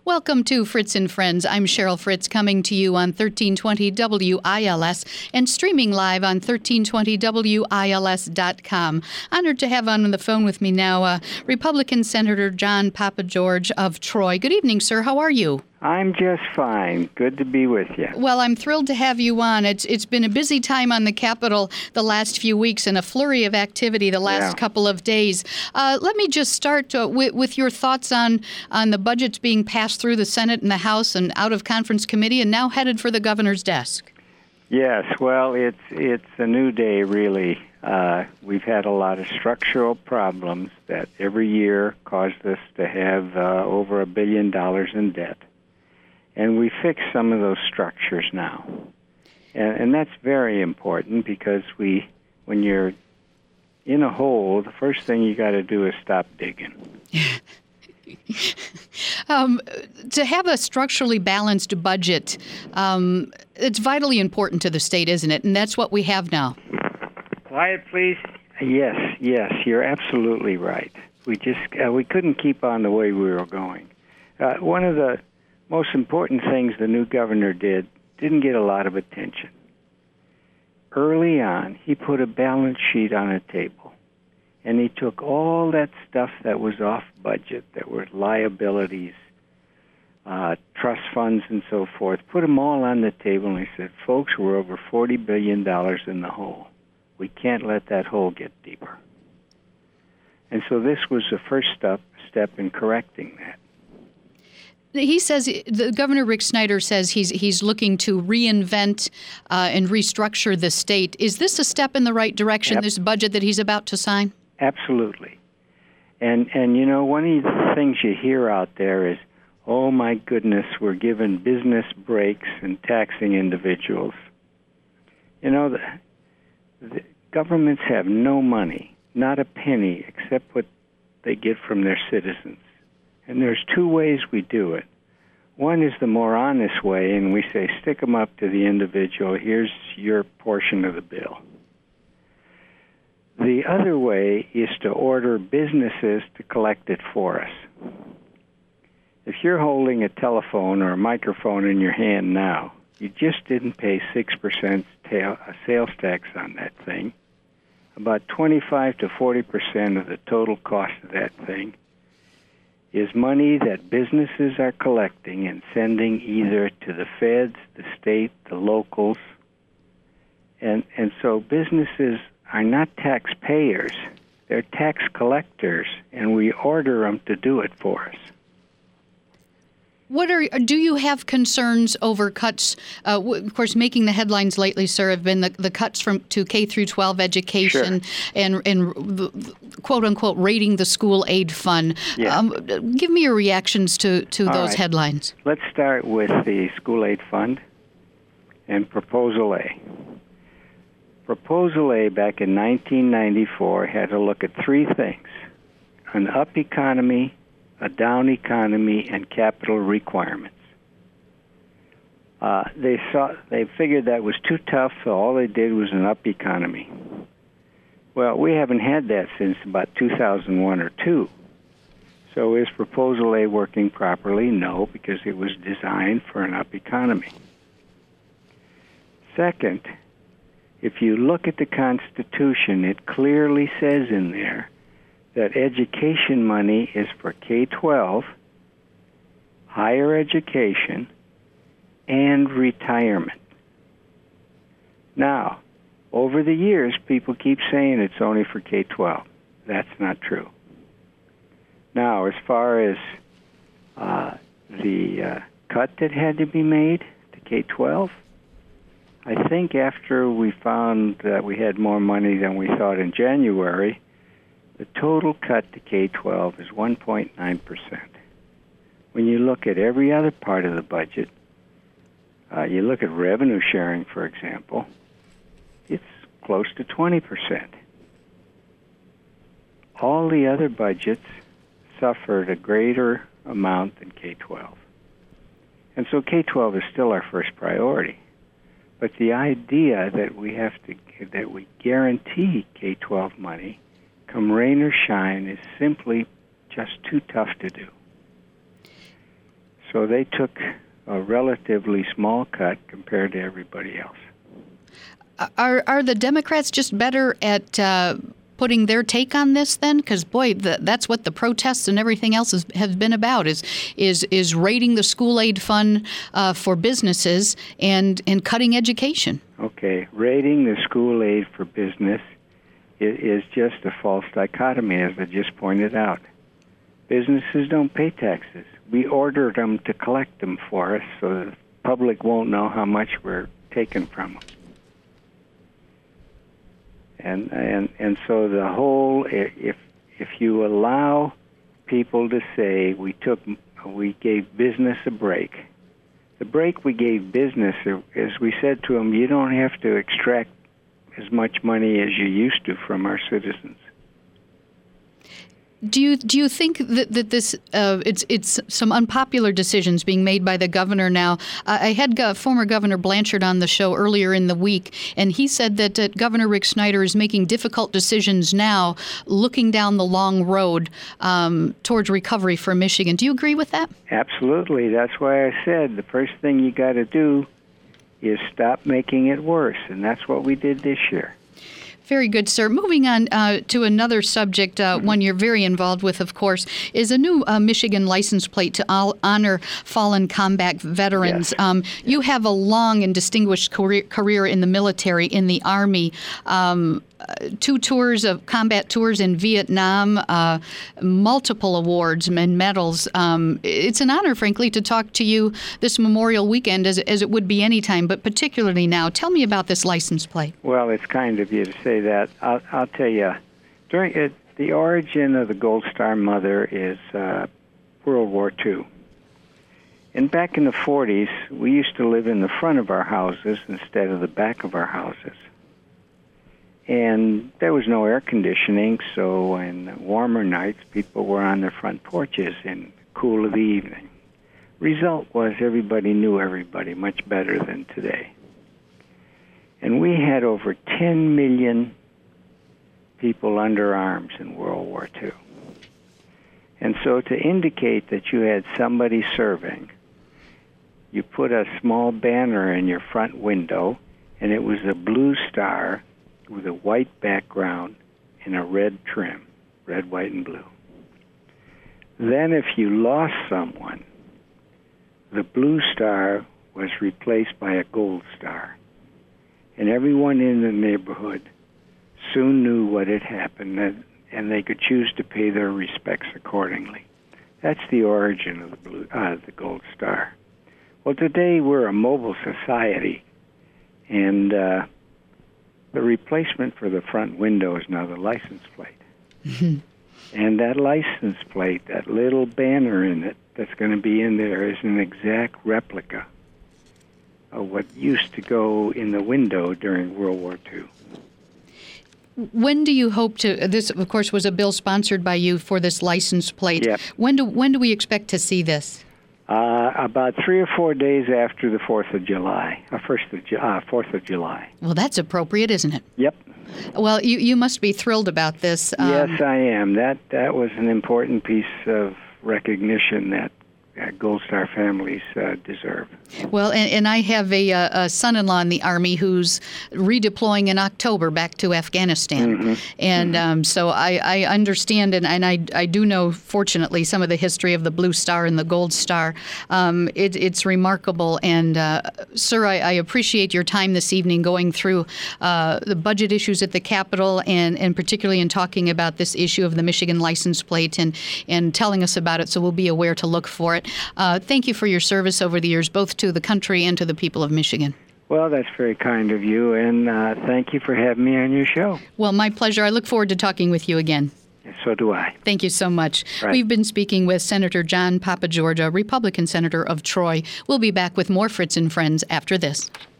Welcome to Fritz and Friends. I'm Cheryl Fritz, coming to you on 1320 WILS and streaming live on 1320WILS.com. Honored to have on the phone with me now Republican Senator John Papageorge of Troy. Good evening, sir. How are you? I'm just fine. Good to be with you. Well, I'm thrilled to have you on. It's been a busy time on the Capitol the last few weeks and a flurry of activity the last couple of days. Let me just start with your thoughts on the budgets being passed through the Senate and the House and out of conference committee and now headed for the governor's desk. Yes, well, it's a new day, really. We've had a lot of structural problems that every year caused us to have over $1 billion in debt. And we fixed some of those structures now. And that's very important because when you're in a hole, the first thing you got to do is stop digging. To have a structurally balanced budget, it's vitally important to the state, isn't it? And that's what we have now. Quiet, please. Yes, you're absolutely right. We couldn't keep on the way we were going. One of the most important things the new governor didn't get a lot of attention. Early on, he put a balance sheet on a table, and he took all that stuff that was off budget, that were liabilities, trust funds and so forth, put them all on the table, and he said, folks, we're over $40 billion in the hole. We can't let that hole get deeper. And so this was the first step in correcting that. He says, the Governor Rick Snyder says he's looking to reinvent and restructure the state. Is this a step in the right direction, this budget that he's about to sign? Absolutely. And you know, one of the things you hear out there is, oh my goodness, we're giving business breaks and taxing individuals. You know, the governments have no money, not a penny, except what they get from their citizens. And there's two ways we do it. One is the more honest way, and we say, stick them up to the individual. Here's your portion of the bill. The other way is to order businesses to collect it for us. If you're holding a telephone or a microphone in your hand now, you just didn't pay 6% sales tax on that thing. About 25 to 40% of the total cost of that thing is money that businesses are collecting and sending either to the feds, the state, the locals. And so businesses are not taxpayers, they're tax collectors, and we order them to do it for us. Do you have concerns over cuts? Of course, making the headlines lately, sir, have been the cuts to K through 12 education and quote unquote raiding the school aid fund. Yeah. Give me your reactions to those headlines. Let's start with the school aid fund and Proposal A. Proposal A back in 1994 had to look at three things: an up economy, a down economy, and capital requirements. They figured that was too tough, so all they did was an up economy. Well, we haven't had that since about 2001 or 2. So is Proposal A working properly? No, because it was designed for an up economy. Second, if you look at the Constitution, it clearly says in there that education money is for K-12, higher education, and retirement. Now, over the years, people keep saying it's only for K-12. That's not true. Now, as far as the cut that had to be made to K-12, I think after we found that we had more money than we thought in January, the total cut to K-12 is 1.9%. When you look at every other part of the budget, you look at revenue sharing, for example, it's close to 20%. All the other budgets suffered a greater amount than K-12. And so K-12 is still our first priority. But the idea that we guarantee K-12 money, come rain or shine, is simply just too tough to do. So they took a relatively small cut compared to everybody else. Are the Democrats just better at putting their take on this then? Because, boy, that's what the protests and everything else have been about, is raiding the school aid fund for businesses and cutting education. Okay, raiding the school aid for business is just a false dichotomy, as I just pointed out. Businesses don't pay taxes. We ordered them to collect them for us so the public won't know how much we're taking from them. And so the whole, if you allow people to say we gave business a break, the break we gave business is we said to them, you don't have to extract as much money as you used to from our citizens. Do you think that this it's some unpopular decisions being made by the governor now? I had former Governor Blanchard on the show earlier in the week, and he said that Governor Rick Snyder is making difficult decisions now, looking down the long road towards recovery for Michigan. Do you agree with that? Absolutely. That's why I said the first thing you got to do is stop making it worse, and that's what we did this year. Very good, sir. Moving on to another subject, one you're very involved with, of course, is a new Michigan license plate to honor fallen combat veterans. Yes. You have a long and distinguished career in the military, in the Army. 2 tours of combat tours in Vietnam, multiple awards and medals. It's an honor, frankly, to talk to you this Memorial Weekend, as it would be any time, but particularly now. Tell me about this license plate. Well, it's kind of you to say that. I'll tell you, the origin of the Gold Star Mother is World War II. And back in the 40s, we used to live in the front of our houses instead of the back of our houses. And there was no air conditioning, so in warmer nights, people were on their front porches in the cool of the evening. Result was everybody knew everybody much better than today. And we had over 10 million people under arms in World War II. And so to indicate that you had somebody serving, you put a small banner in your front window, and it was a blue star with a white background and a red trim, red, white, and blue. Then if you lost someone, the blue star was replaced by a gold star. And everyone in the neighborhood soon knew what had happened, and they could choose to pay their respects accordingly. That's the origin of the gold star. Well, today we're a mobile society, and the replacement for the front window is now the license plate. Mm-hmm. And that license plate, that little banner in it that's going to be in there, is an exact replica of what used to go in the window during World War II. When do you hope to, this of course was a bill sponsored by you for this license plate. Yep. When do we expect to see this? About 3 or 4 days after the 4th of July, 4th of July. Well, that's appropriate, isn't it? Yep. Well, you must be thrilled about this. Yes, I am. That was an important piece of recognition that Gold Star families deserve. Well, and I have a son-in-law in the Army who's redeploying in October back to Afghanistan. Mm-hmm. And so I understand, and I do know, fortunately, some of the history of the Blue Star and the Gold Star. It's remarkable. And, sir, I appreciate your time this evening going through the budget issues at the Capitol and particularly in talking about this issue of the Michigan license plate and telling us about it so we'll be aware to look for it. Thank you for your service over the years, both to the country and to the people of Michigan. Well, that's very kind of you, and thank you for having me on your show. Well, my pleasure. I look forward to talking with you again. So do I. Thank you so much. Right. We've been speaking with Senator John Papageorgia, Republican Senator of Troy. We'll be back with more Fritz and Friends after this.